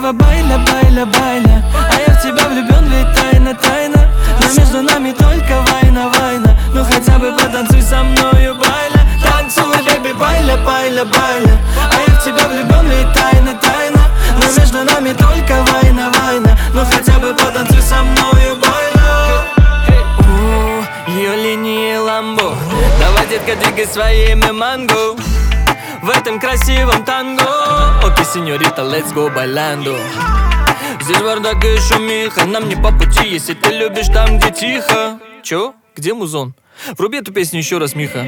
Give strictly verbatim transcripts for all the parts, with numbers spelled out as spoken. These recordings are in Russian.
красиво, байля, байля, байля. А я в тебя влюблен, ведь тайна, тайна. Но между нами только война, война. Ну хотя бы потанцуй со мною, байля. Танцуй, бэби, байля, байля, байля. А я в тебя влюблен, ведь тайна, тайна. Но между нами только война, война. Ну хотя бы потанцуй со мною, байля. Ее линии ламбо. Давай, детка, двигай своими манго в этом красивом танго. Окей, сеньорита, let's go bailando. Здесь бардак и шумиха, нам не по пути, если ты любишь там, где тихо. Чё? Где музон? Вруби эту песню еще раз, Миха.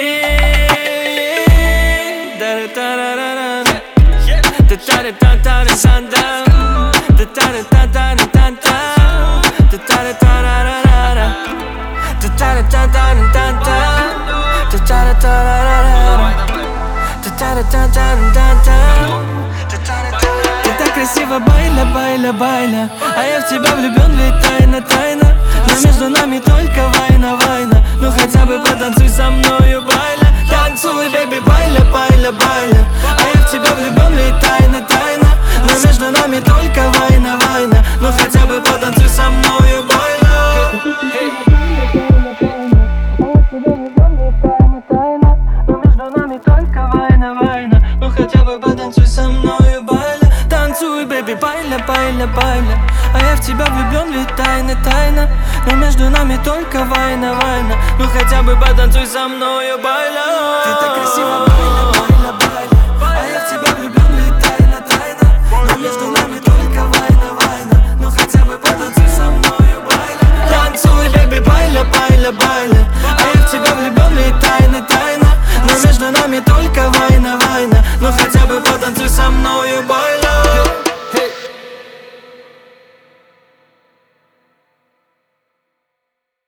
Ты так красиво, байля, байля, байля. А я в тебя влюблен, ведь тайна, тайна. Но между нами только война, война. Ну хотя бы потанцуй со мною, байля. Танцуй, бэби, байля, байля, байля. А я в тебя влюблен, ведь тайна, тайна. Но между нами только война, война. Ну хотя бы потанцуй со мною, байля. Байля, байля, байля. А я в тебя влюблен, ведь тайна, тайна. Но между нами только война, война. Ну хотя бы потанцуй со мною, байля. Ты так красиво,